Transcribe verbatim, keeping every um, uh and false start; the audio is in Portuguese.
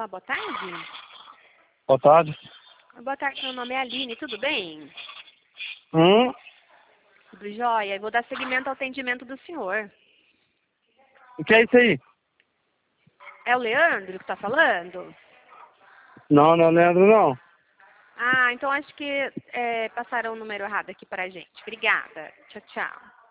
Olá, boa tarde. Boa tarde. Boa tarde, meu nome é Aline, tudo bem? Hum? Tudo jóia. Eu vou dar seguimento ao atendimento do senhor. O que é isso aí? É o Leandro que está falando? Não, não é Leandro, não. Ah, então acho que é, passaram o número errado aqui para a gente. Obrigada. Tchau, tchau.